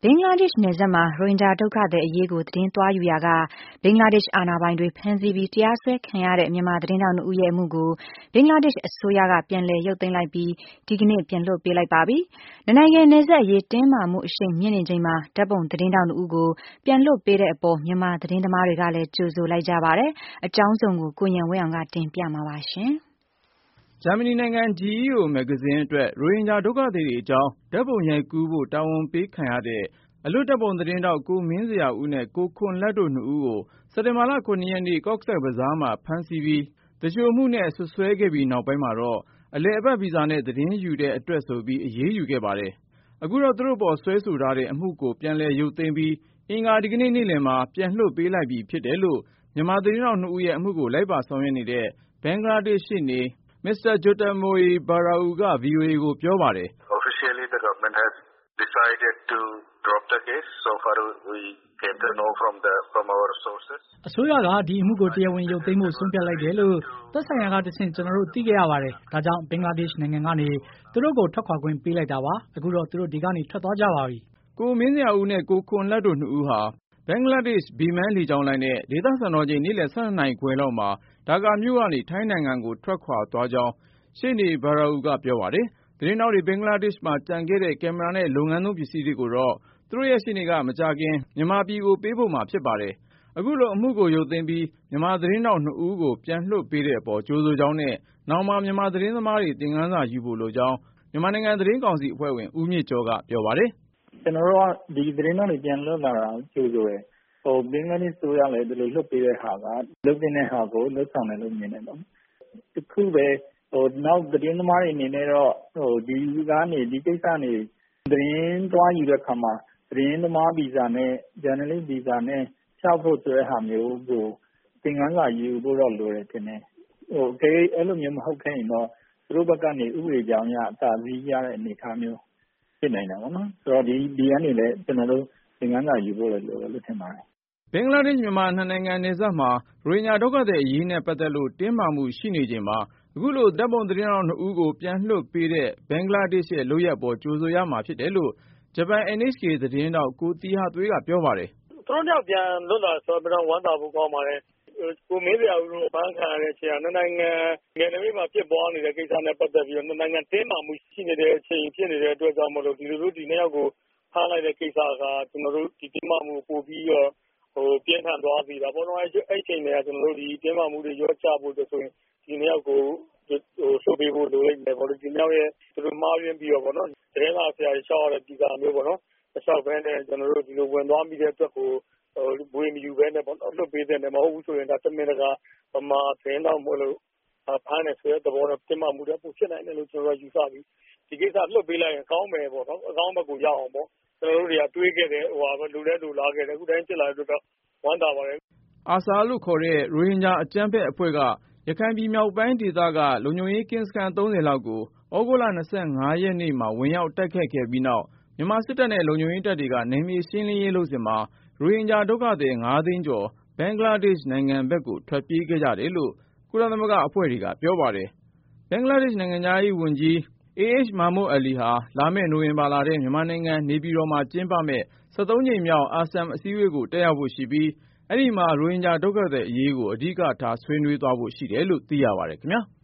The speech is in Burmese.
ဘင်္ဂလားဒေ့ရှ်နယ်စပ်မှာရိုဟင်ဂျာဒုက္ခသည်အရေးကိုသတင်းသွားယူရာကဘင်္ဂလားဒေ့ရှ်အာဏာပိုင်တွေဖမ်းဆီးပြီးတရားစွဲခံရတဲ့မြန်မာသတင်းထောက်2ဦးရဲ့အမှုကိုဘင်္ဂလားဒေ့ရှ်အစိုးရကပြန်လည်ရုပ်သိမ်းလိုက်ပြီးဒီကနေ့ပြန်လွှတ်ပေးလိုက်ပါပြီ။နိုင်ငံနယ်စပ်ရေးတင်းမာမှုအရှိန်မြင့်နေချိန်မှာဓာတ်ပုံသတင်းထောက်2ဦးကိုပြန်လွှတ်ပေးတဲ့အပေါ်မြန်မာသတင်းသမားတွေကလည်းကြိုဆိုလိုက်ကြပါတယ်။အကြောင်းစုံကိုကိုဉာဏ်ဝင်းအောင်ကတင်ပြမှာပါရှင်။ဂျာမနီနိုင်ငံ GEO မဂ္ဂဇင်းအတွက်ရိုဟင်ဂျာဒုက္ခသည်တွေအကြောင်းဓာတ်ပုံရိုက်ကူးဖို့တာဝန်ပေးခံရတဲ့အလွတ်ဓာတ်ပုံသတင်းထောက်ကိုမင်းဇေယျဦးနဲ့ကိုခွန်လတ်တို့2ဦးကိုစက်တင်ဘာလ 9 ရက်နေ့ Cox's Bazar မှာဖမ်းဆီးပြီးသူလျှိုမှုနဲ့စွပ်စွဲခဲ့ပြီးနောက်ပိုင်းမှာတော့အလည်အပတ်ဗီဇာနဲ့သတင်းယူတဲ့အတွက်ဆိုပြီးအရေးယူခဲ့ပါတယ်။အခုတော့သူတို့ပေါ်စွဲဆိုထားတဲ့အမှုကိုပြန်လည်ရုပ်သိမ်းပြီးအင်္ဂါဒီကနေ့နေ့လယ်မှာပြန်လွှတ်ပေးလိုက်ပြီဖြစ်တယ်လို့မြန်မာသတင်းထောက်2ဦးရဲ့အမှုကိုလိုက်ပါဆောင်ရွက်နေတဲ့ဘင်္ဂလားဒေ့ရှ်ရှေ့နေMr. Jyotirmoy Barua က VOA ကိုပြောပါတယ်။ Officially the government has decided to drop the case. So far we came to know from our sources. အစိုးရကဒီအမှုကိုတရားဝင်ရုပ်သိမ်းဖို့ဆုံးဖြတ်လိုက်တယ်လို့သက်ဆိုင်ရာကတဆင့်ကျွန်တော်တို့သိခဲ့ရပါတယ်။ဒါကြောင့်ဘင်္ဂလားဒေ့ရှ်နိုင်ငံကနေသူတို့ကိုထွက်ခွာခွင့်ပေးလိုက်တာပါ။အခုတော့သူတို့ဒီကနေထွက်သွားကြပါပြီ။ကိုမင်းဇေယျဦးနဲ့ကိုခွန်လတ်တို့2ဦးဟာဘင်္ဂလားဒေ့ရှ်ဘီမန်းလေကြောင်းလိုင်းနဲ့ဒေသစံတော်ချိန်နေ့လယ် 12 နာရီခွဲလောက်မှာဒါကာမြို့ကနေထိုင်းနိုင်ငံကိုထွက်ခွာသွားကြောင်းရှေ့နေဘာရာအူကပြောပါတယ်။သတင်းထောက်တွေဘင်္ဂလားဒေ့ရှ်မှာကျန်ခဲ့တဲ့ကင်မရာနဲ့လုပ်ငန်းသုံးပစ္စည်းတွေကိုတော့သူတို့ရဲ့ရှေ့နေကမကြာခင်မြန်မာပြည်ကိုပေးဖို့မှာဖြစ်ပါတယ်။အခုလိုအမှုကိုရုပ်သိမ်းပြီးမြန်မာသတင်းထောက်2ဦးကိုပြန်လွှတ်ပေးတဲ့အပေါ်ကြိုဆိုကြောင်းနဲ့နောက်မှာမြန်မာသတင်းသမားတွေသင်ခန်းစာယူဖို့လိုကြောင်းမြန်မာနိုင်ငံသတင်းကောင်စီအဖွဲ့ဝင်ဦးမြင့်ကျော်ကပြောပါတယ်။ကျွန်တော်တို့ကဒီသတင်းထောက်တွေပြန်လွှတ်လာတာကြိုဆိုတယ်။ဘင်္ဂလားဒေ့ရှ်ဆိုရလည်းဒီလိုလွှတ်ပေးတဲ့ဟာကလုပ်တဲ့ဟာကိုလွတ်ဆောင်တယ်လို့မြင်တယ်ပေါ့။တခုပဲနောက်သတင်းသမားတွေအနေနဲ့တော့ဒီကနေဒီကိစ္စနေသတင်းသွားယူတဲ့အခါမှာသတင်းသမားဗီဇာနဲ့ journalist ဗီဇာနဲ့လျှောက်ဖို့ဆိုတဲ့ဟာမျိုးကိုသင်ခန်းစာယူဖို့တော့လိုတယ်ထင်တယ်အဲ့လိုမျိုးမဟုတ်ခဲ့ရင်တော့သူတို့ဘက်ကနေဥပဒေကြောင်းအရအသာစီးရတဲ့အနေအထားမျိုးဖြစ်နိုင်တာပေါ့နော်ဆိုတော့ဒီကနေလည်းကျွန်တော်တို့သင်ခန်းစာယူဖို့လည်းလိုတယ်လို့ထင်ပါတယ်ဘင်္ဂလားဒေ့ရှ်မြန်မာနှစ်နိုင်ငံနယ်စပ်မှာရိုဟင်ဂျာဒုက္ခသည်အရေးနဲ့ပတ်သက်လို့တင်းမာမှုရှိနေချိန်မှာအခုလိုဓာတ်ပုံသတင်းထောက်2ဦးကိုပြန်လွှတ်ပေးတဲ့ဘင်္ဂလားဒေ့ရှ်ရဲ့လုပ်ရပ်ပေါ်ကြိုဆိုရမှာဖြစ်တယ်လို့ဂျပန် NHK သတင်းထောက်ကိုသီဟသွေးကပြောပါတယ်သူတို့ကြောင့်ပြန်လွတ်လာဆိုတော့ဝမ်းသာဖို့ကောင်းပါတယ်ကိုမင်းစရာဦးတို့အပန်းခံရတဲ့အချိန်ကနှစ်နိုင်ငံနယ်နိမိတ်မှာဖြစ်ပွားနေတဲ့ကိစ္စနဲ့ပတ်သက်ပြီးတော့နှစ်နိုင်ငံတင်းမာမှုရှိနေတဲ့အချိန်ဖြစ်နေတဲ့အတွက်ကြောင့်မလို့ဒီလိုလိုဒီနှစ်ယောက်ကိုဖမ်းလိုက်တဲ့ကိစ္စကကျွန်တော်တို့ဒီတင်းမာမှုပို့ပြီးတော့ပြင်းထန်သွားပြီဒါပေါ်တော့အဲ့အချိန်တွေကကျွန်တော်တို့ဒီတင်းမာမှုတွေရောချဖို့ဆိုရင်ဒီနှစ်ယောက်ကိုဆိုပေးဖို့လိုလိမ့်မယ်ပေါ့ဒီနှစ်ယောက်ရဲ့သူတို့မှားရင်းပြီးတော့ပေါ့နော်သတင်းစာဆရာကြီးရှောက်ရတဲ့ဒီကမျိုးပေါ့နော်အလျှောက်ဘဲနဲ့ကျွန်တော်တို့ဒီလိုဝင်သွားပြီးတဲ့အတွက်ကိုဘွေမယူဘဲနဲ့ပေါ့နော်လွတ်ပေးတဲ့နဲ့မဟုတ်ဘူးဆိုရင်ဒါတမင်တကာဗမာသတင်းတော့မဟုတ်လို့ဖမ်းနေဆိုတဲ့သဘောတော့တင်မှမှုတော့ဖြစ်နိုင်တယ်လို့ကျွန်တော်ယူဆပြီးဒီကိစ္စလွတ်ပေးလိုက်ရင်ကောင်းမယ်ပေါ့နော်အကောင်းဘက်ကိုရအောင်ပေါ့ကျွန်တော်တို့တွေကတွေးခဲ့တယ်လူလဲလူလာခဲ့တယ်အခုတိုင်းဖြစ်လာတဲ့အတွက်ဝမ်းသာပါတယ်အာဆာလို့ခေါ်တဲ့ရိုဟင်ဂျာအကြမ်းဖက်အဖွဲ့ကရခိုင်ပြည်မြောက်ပိုင်းဒေသကလုံခြုံရေးကင်းစခန်း30လောက်ကိုဩဂုတ်လ25ရက်နေ့မှာဝင်ရောက်တိုက်ခတ်ခဲ့ပြီးနောက်မြန်မာစစ်တပ်နဲ့လုံခြုံရေးတပ်တွေကနယ်မြေရှင်းလင်းရေးလုပ်စဉ်မှာရိုဟင်ဂျာဒုက္ခသည်5သိန်းကျော်ဘင်္ဂလားဒေ့ရှ်နိုင်ငံဘက်ကိုထွက်ပြေးခဲ့ကြတယ်လို့ကုလသမဂ္ဂအဖွဲ့တွေကပြောပါတယ်။ဘင်္ဂလားဒေ့ရှ်နိုင်ငံသားရေးဝန်ကြီးAH မာမွတ်အလီဟာလာမယ့်နိုဝင်ဘာလထဲမြန်မာနိုင်ငံနေပြည်တော်မှာကျင်းပမယ့်73ကြိမ်မြောက်အာဆမ်အစည်းအဝေးကိုတက်ရောက်ဖို့ရှိပြီးအဲဒီမှာရိုဟင်ဂျာဒုက္ခသည်အရေးကိုအဓိကထားဆွေးနွေးသွားဖို့ရှိတယ်လို့သိရပါတယ်ခင်ဗျာ။